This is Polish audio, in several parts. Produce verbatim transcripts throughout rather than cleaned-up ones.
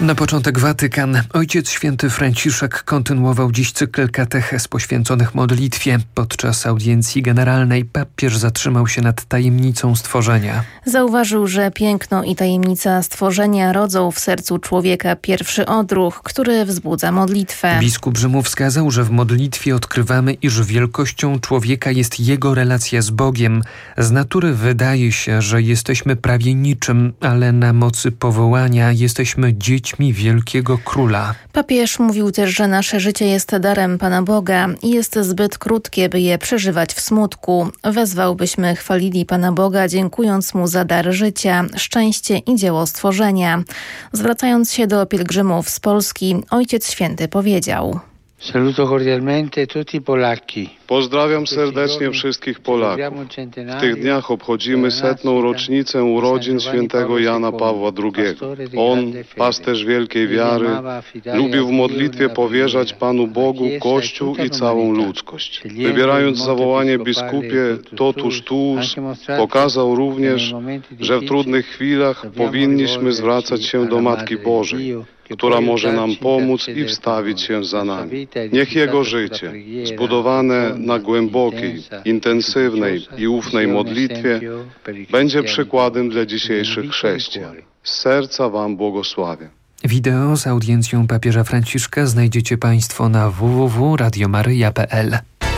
Na początek Watykan. Ojciec Święty Franciszek kontynuował dziś cykl katechez poświęconych modlitwie. Podczas audiencji generalnej papież zatrzymał się nad tajemnicą stworzenia. Zauważył, że piękno i tajemnica stworzenia rodzą w sercu człowieka pierwszy odruch, który wzbudza modlitwę. Biskup Rzymu wskazał, że w modlitwie odkrywamy, iż wielkością człowieka jest jego relacja z Bogiem. Z natury wydaje się, że jesteśmy prawie niczym, ale na mocy powołania jesteśmy dziećmi wielkiego króla. Papież mówił też, że nasze życie jest darem Pana Boga i jest zbyt krótkie, by je przeżywać w smutku. Wezwał, byśmy chwalili Pana Boga, dziękując Mu za dar życia, szczęście i dzieło stworzenia. Zwracając się do pielgrzymów z Polski, Ojciec Święty powiedział: Saluto cordialmente tutti polacchi. Pozdrawiam serdecznie wszystkich Polaków. W tych dniach obchodzimy setną rocznicę urodzin świętego Jana Pawła drugiego. On, pasterz wielkiej wiary, lubił w modlitwie powierzać Panu Bogu Kościół i całą ludzkość. Wybierając zawołanie biskupie totuż tuus, pokazał również, że w trudnych chwilach powinniśmy zwracać się do Matki Bożej, która może nam pomóc i wstawić się za nami. Niech Jego życie, zbudowane na głębokiej, intensywnej i ufnej modlitwie, będzie przykładem dla dzisiejszych chrześcijan. Z serca Wam błogosławię. Wideo z audiencją papieża Franciszka znajdziecie Państwo na w w w kropka radio maryja kropka p l.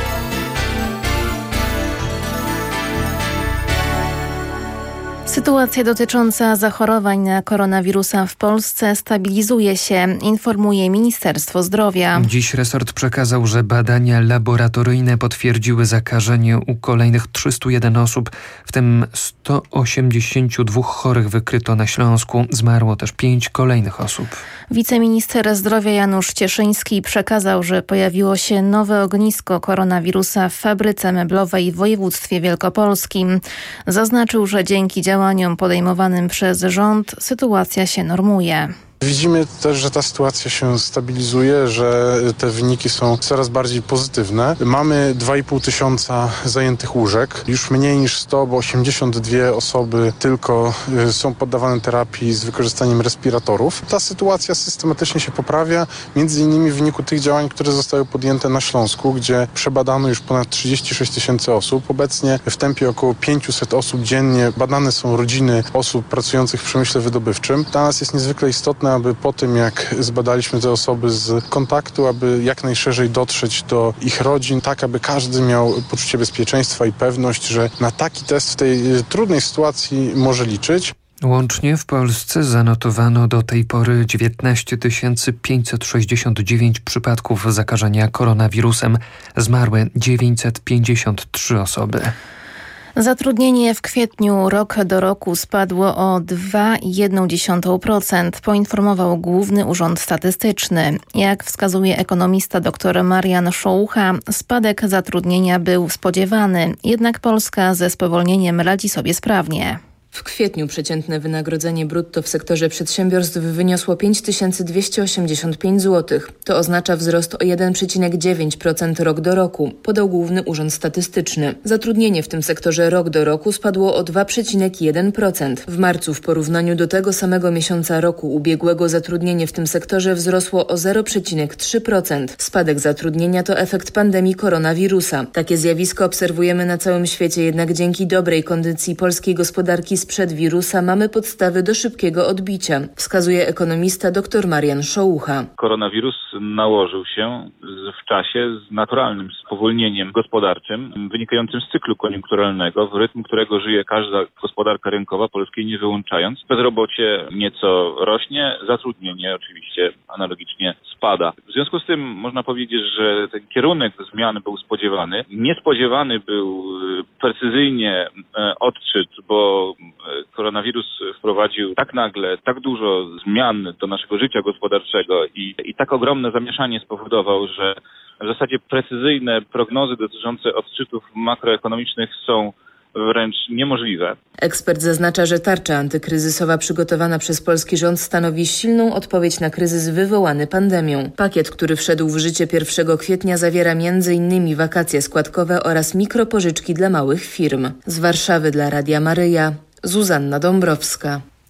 Sytuacja dotycząca zachorowań na koronawirusa w Polsce stabilizuje się, informuje Ministerstwo Zdrowia. Dziś resort przekazał, że badania laboratoryjne potwierdziły zakażenie u kolejnych trzystu jeden osób, w tym sto osiemdziesięciu dwóch chorych wykryto na Śląsku. Zmarło też pięć kolejnych osób. Wiceminister zdrowia Janusz Cieszyński przekazał, że pojawiło się nowe ognisko koronawirusa w fabryce meblowej w województwie wielkopolskim. Zaznaczył, że dzięki działaniom podejmowanym przez rząd sytuacja się normuje. Widzimy też, że ta sytuacja się stabilizuje, że te wyniki są coraz bardziej pozytywne. Mamy dwa i pół tysiąca zajętych łóżek, już mniej niż sto, bo osiemdziesiąt dwie osoby tylko są poddawane terapii z wykorzystaniem respiratorów. Ta sytuacja systematycznie się poprawia, między innymi w wyniku tych działań, które zostały podjęte na Śląsku, gdzie przebadano już ponad trzydzieści sześć tysięcy osób. Obecnie w tempie około pięćset osób dziennie badane są rodziny osób pracujących w przemyśle wydobywczym. Dla nas jest niezwykle istotne, aby po tym, jak zbadaliśmy te osoby z kontaktu, aby jak najszerzej dotrzeć do ich rodzin, tak aby każdy miał poczucie bezpieczeństwa i pewność, że na taki test w tej trudnej sytuacji może liczyć. Łącznie w Polsce zanotowano do tej pory dziewiętnaście tysięcy pięćset sześćdziesiąt dziewięć przypadków zakażenia koronawirusem. Zmarły dziewięćset pięćdziesiąt trzy osoby. Zatrudnienie w kwietniu rok do roku spadło o dwa i jedną dziesiątą procent, poinformował Główny Urząd Statystyczny. Jak wskazuje ekonomista dr Marian Szołucha, spadek zatrudnienia był spodziewany, jednak Polska ze spowolnieniem radzi sobie sprawnie. W kwietniu przeciętne wynagrodzenie brutto w sektorze przedsiębiorstw wyniosło pięć tysięcy dwieście osiemdziesiąt pięć złotych. To oznacza wzrost o jeden przecinek dziewięć procent rok do roku, podał Główny Urząd Statystyczny. Zatrudnienie w tym sektorze rok do roku spadło o dwa przecinek jeden procent. W marcu w porównaniu do tego samego miesiąca roku ubiegłego zatrudnienie w tym sektorze wzrosło o zero przecinek trzy procent. Spadek zatrudnienia to efekt pandemii koronawirusa. Takie zjawisko obserwujemy na całym świecie, jednak dzięki dobrej kondycji polskiej gospodarki sprzed wirusa mamy podstawy do szybkiego odbicia, wskazuje ekonomista dr Marian Szołucha. Koronawirus nałożył się w czasie z naturalnym spowolnieniem gospodarczym wynikającym z cyklu koniunkturalnego, w rytm którego żyje każda gospodarka rynkowa, polskiej nie wyłączając. Bezrobocie nieco rośnie, zatrudnienie oczywiście analogicznie spada. W związku z tym można powiedzieć, że ten kierunek zmian był spodziewany. Niespodziewany był precyzyjnie odczyt, bo koronawirus wprowadził tak nagle, tak dużo zmian do naszego życia gospodarczego i, i tak ogromne zamieszanie spowodował, że w zasadzie precyzyjne prognozy dotyczące odczytów makroekonomicznych są wręcz niemożliwe. Ekspert zaznacza, że tarcza antykryzysowa przygotowana przez polski rząd stanowi silną odpowiedź na kryzys wywołany pandemią. Pakiet, który wszedł w życie pierwszego kwietnia, zawiera między innymi wakacje składkowe oraz mikropożyczki dla małych firm. Z Warszawy dla Radia Maryja, Zuzanna Dąbrowska.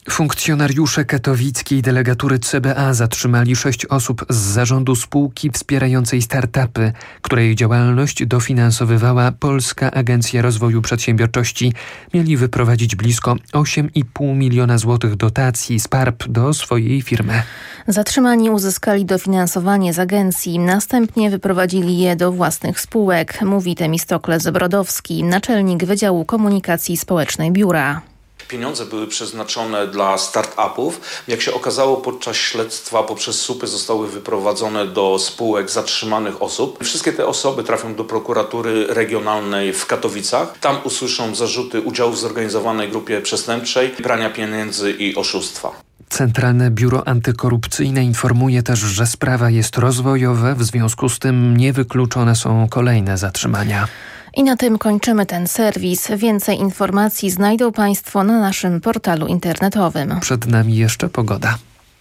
Funkcjonariusze katowickiej delegatury C B A zatrzymali sześć osób z zarządu spółki wspierającej startupy, której działalność dofinansowywała Polska Agencja Rozwoju Przedsiębiorczości. Mieli wyprowadzić blisko osiem i pół miliona złotych dotacji z P A R P do swojej firmy. Zatrzymani uzyskali dofinansowanie z agencji, następnie wyprowadzili je do własnych spółek, mówi Temistokles Brodowski, naczelnik Wydziału Komunikacji Społecznej biura. Pieniądze były przeznaczone dla start-upów. Jak się okazało podczas śledztwa poprzez słupy zostały wyprowadzone do spółek zatrzymanych osób. Wszystkie te osoby trafią do prokuratury regionalnej w Katowicach. Tam usłyszą zarzuty udziału w zorganizowanej grupie przestępczej, prania pieniędzy i oszustwa. Centralne Biuro Antykorupcyjne informuje też, że sprawa jest rozwojowa, w związku z tym niewykluczone są kolejne zatrzymania. I na tym kończymy ten serwis. Więcej informacji znajdą Państwo na naszym portalu internetowym. Przed nami jeszcze pogoda.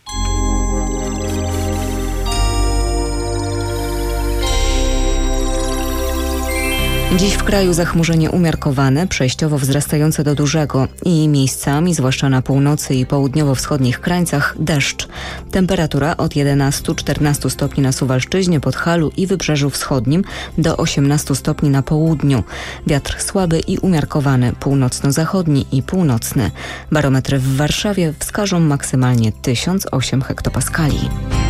Dziś w kraju zachmurzenie umiarkowane, przejściowo wzrastające do dużego i miejscami, zwłaszcza na północy i południowo-wschodnich krańcach, deszcz. Temperatura od jedenastu do czternastu stopni na Suwalszczyźnie, Podhalu i Wybrzeżu Wschodnim do osiemnastu stopni na południu. Wiatr słaby i umiarkowany, północno-zachodni i północny. Barometry w Warszawie wskażą maksymalnie tysiąc osiem hektopaskali.